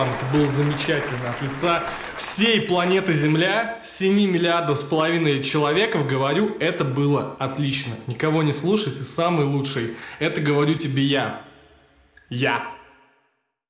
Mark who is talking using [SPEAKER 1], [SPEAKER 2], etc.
[SPEAKER 1] Это было замечательно. От лица всей планеты Земля, 7 миллиардов с половиной человеков, говорю, это было отлично. Никого не слушай, ты самый лучший. Это говорю тебе я. Я.